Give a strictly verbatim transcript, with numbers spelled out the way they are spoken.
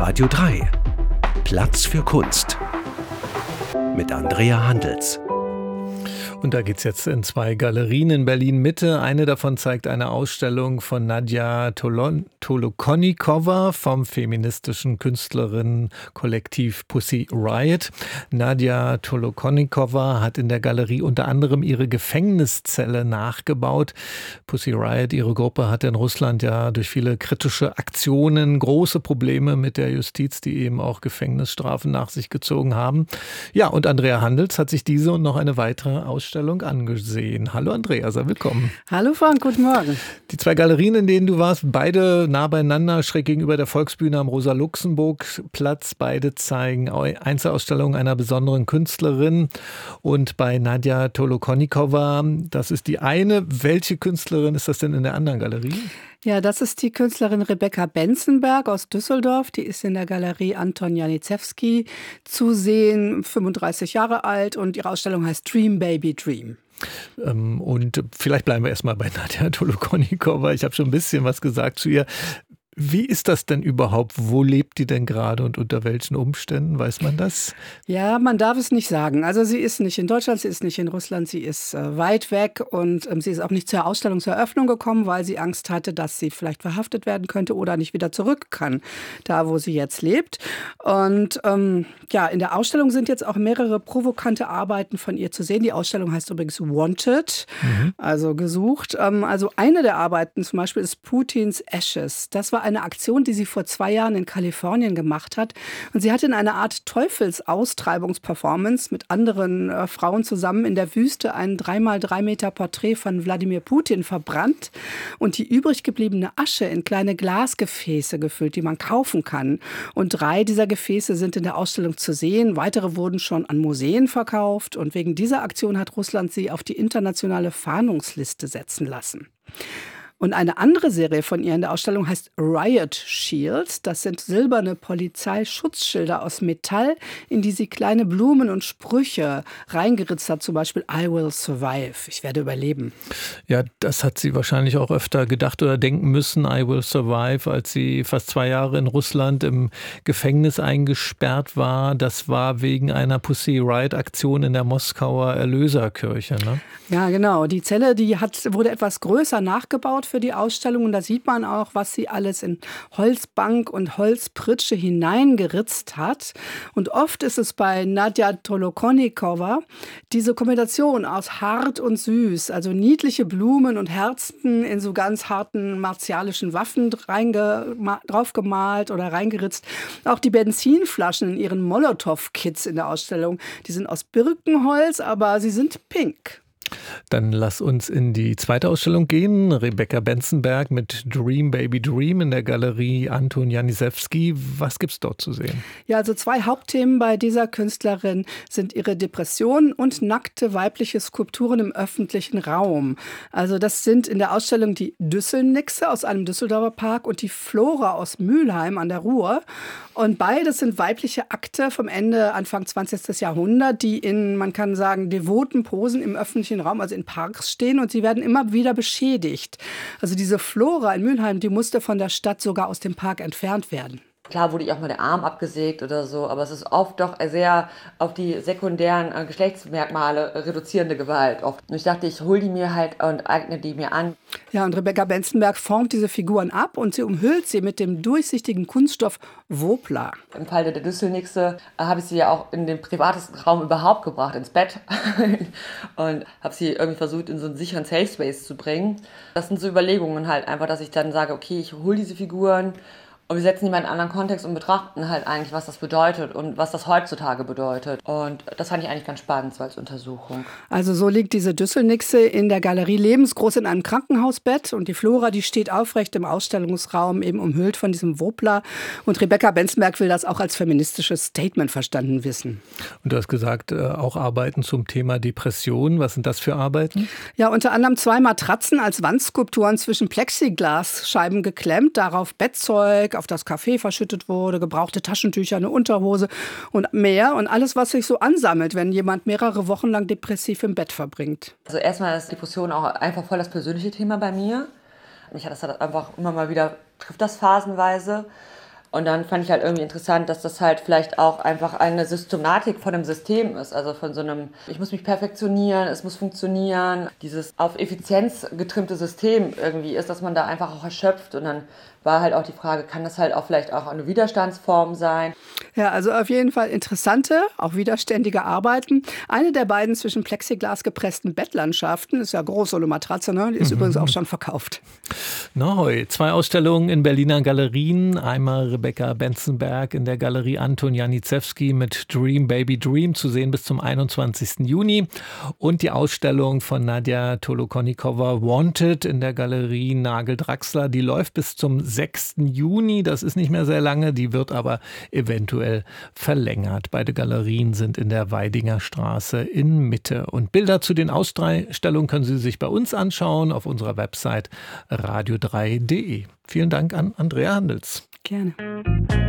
Radio drei. Platz für Kunst. Mit Andrea Handels. Und da geht's jetzt in zwei Galerien in Berlin-Mitte. Eine davon zeigt eine Ausstellung von Nadja Tolokonnikova vom feministischen Künstlerinnenkollektiv Pussy Riot. Nadja Tolokonnikova hat in der Galerie unter anderem ihre Gefängniszelle nachgebaut. Pussy Riot, ihre Gruppe, hatte in Russland ja durch viele kritische Aktionen große Probleme mit der Justiz, die eben auch Gefängnisstrafen nach sich gezogen haben. Ja, und Andrea Handels hat sich diese und noch eine weitere Ausstellung angesehen. Hallo Andrea, sei willkommen. Hallo Frank, guten Morgen. Die zwei Galerien, in denen du warst, beide nah beieinander, schräg gegenüber der Volksbühne am Rosa-Luxemburg-Platz. Beide zeigen Einzelausstellungen einer besonderen Künstlerin. Und bei Nadja Tolokonnikova, das ist die eine. Welche Künstlerin ist das denn in der anderen Galerie? Ja, das ist die Künstlerin Rebecca Benzenberg aus Düsseldorf. Die ist in der Galerie Anton Janicewski zu sehen, fünfunddreißig Jahre alt, und ihre Ausstellung heißt Dream Baby Dream. Und vielleicht bleiben wir erstmal bei Nadja Tolokonnikova. Ich habe schon ein bisschen was gesagt zu ihr. Wie ist das denn überhaupt? Wo lebt die denn gerade und unter welchen Umständen? Weiß man das? Ja, man darf es nicht sagen. Also sie ist nicht in Deutschland, sie ist nicht in Russland, sie ist äh, weit weg, und ähm, sie ist auch nicht zur Ausstellungseröffnung gekommen, weil sie Angst hatte, dass sie vielleicht verhaftet werden könnte oder nicht wieder zurück kann, da wo sie jetzt lebt. Und ähm, ja, in der Ausstellung sind jetzt auch mehrere provokante Arbeiten von ihr zu sehen. Die Ausstellung heißt übrigens Wanted, mhm. also gesucht. Ähm, also eine der Arbeiten zum Beispiel ist Putins Ashes. Das war eine Aktion, die sie vor zwei Jahren in Kalifornien gemacht hat. Und sie hat in einer Art Teufelsaustreibungsperformance mit anderen äh, Frauen zusammen in der Wüste ein drei mal drei Meter Porträt von Wladimir Putin verbrannt und die übrig gebliebene Asche in kleine Glasgefäße gefüllt, die man kaufen kann. Und drei dieser Gefäße sind in der Ausstellung zu sehen. Weitere wurden schon an Museen verkauft. Und wegen dieser Aktion hat Russland sie auf die internationale Fahndungsliste setzen lassen. Und eine andere Serie von ihr in der Ausstellung heißt Riot Shields. Das sind silberne Polizeischutzschilder aus Metall, in die sie kleine Blumen und Sprüche reingeritzt hat. Zum Beispiel I will survive, ich werde überleben. Ja, das hat sie wahrscheinlich auch öfter gedacht oder denken müssen, I will survive, als sie fast zwei Jahre in Russland im Gefängnis eingesperrt war. Das war wegen einer Pussy Riot-Aktion in der Moskauer Erlöserkirche, ne? Ja, genau. Die Zelle, die hat, wurde etwas größer nachgebaut für die Ausstellung, und da sieht man auch, was sie alles in Holzbank und Holzpritsche hineingeritzt hat. Und oft ist es bei Nadja Tolokonnikova diese Kombination aus hart und süß, also niedliche Blumen und Herzen in so ganz harten martialischen Waffen draufgemalt oder reingeritzt. Auch die Benzinflaschen in ihren Molotow-Kits in der Ausstellung, die sind aus Birkenholz, aber sie sind pink. Dann lass uns in die zweite Ausstellung gehen. Rebecca Benzenberg mit Dream Baby Dream in der Galerie Anton Janicewski. Was gibt's dort zu sehen? Ja, also zwei Hauptthemen bei dieser Künstlerin sind ihre Depressionen und nackte weibliche Skulpturen im öffentlichen Raum. Also das sind in der Ausstellung die Düsselnixe aus einem Düsseldorfer Park und die Flora aus Mülheim an der Ruhr. Und beides sind weibliche Akte vom Ende, Anfang zwanzigsten Jahrhundert, die in, man kann sagen, devoten Posen im öffentlichen Raum, also in Parks stehen, und sie werden immer wieder beschädigt. Also diese Flora in Mülheim, die musste von der Stadt sogar aus dem Park entfernt werden. Klar wurde ich auch mal der Arm abgesägt oder so, aber es ist oft doch sehr auf die sekundären äh, Geschlechtsmerkmale äh, reduzierende Gewalt oft. Und ich dachte, ich hole die mir halt und eigne die mir an. Ja, und Rebecca Benzenberg formt diese Figuren ab und sie umhüllt sie mit dem durchsichtigen Kunststoff Woplar. Im Fall der Düsselnixe äh, habe ich sie ja auch in den privatesten Raum überhaupt gebracht, ins Bett. Und habe sie irgendwie versucht, in so einen sicheren Safe Space zu bringen. Das sind so Überlegungen halt einfach, dass ich dann sage, okay, ich hole diese Figuren und wir setzen die mal in einen anderen Kontext und betrachten halt eigentlich, was das bedeutet und was das heutzutage bedeutet. Und das fand ich eigentlich ganz spannend so als Untersuchung. Also so liegt diese Düsselnixe in der Galerie lebensgroß in einem Krankenhausbett, und die Flora, die steht aufrecht im Ausstellungsraum, eben umhüllt von diesem Woplar. Und Rebecca Benzenberg will das auch als feministisches Statement verstanden wissen. Und du hast gesagt, auch Arbeiten zum Thema Depression. Was sind das für Arbeiten? Ja, unter anderem zwei Matratzen als Wandskulpturen zwischen Plexiglasscheiben geklemmt, darauf Bettzeug, auf das Kaffee verschüttet wurde, gebrauchte Taschentücher, eine Unterhose und mehr. Und alles, was sich so ansammelt, wenn jemand mehrere Wochen lang depressiv im Bett verbringt. Also erstmal ist Depression auch einfach voll das persönliche Thema bei mir. Mich hat das halt einfach immer mal wieder, trifft das phasenweise. Und dann fand ich halt irgendwie interessant, dass das halt vielleicht auch einfach eine Systematik von einem System ist. Also von so einem, ich muss mich perfektionieren, es muss funktionieren. Dieses auf Effizienz getrimmte System irgendwie ist, dass man da einfach auch erschöpft. Und dann war halt auch die Frage, kann das halt auch vielleicht auch eine Widerstandsform sein? Ja, also auf jeden Fall interessante, auch widerständige Arbeiten. Eine der beiden zwischen Plexiglas gepressten Bettlandschaften, ist ja groß, so eine Matratze, ne? Die ist mhm. übrigens auch schon verkauft. Neu. Zwei Ausstellungen in Berliner Galerien. Einmal Rebecca Benzenberg in der Galerie Anton Janiszewski mit Dream Baby Dream zu sehen bis zum einundzwanzigsten Juni. Und die Ausstellung von Nadja Tolokonnikova Wanted in der Galerie Nagel-Draxler. Die läuft bis zum sechsten Juni. Das ist nicht mehr sehr lange. Die wird aber eventuell verlängert. Beide Galerien sind in der Weidinger Straße in Mitte. Und Bilder zu den Ausstellungen können Sie sich bei uns anschauen auf unserer Website radio drei punkt de. Vielen Dank an Andrea Handels. Gerne.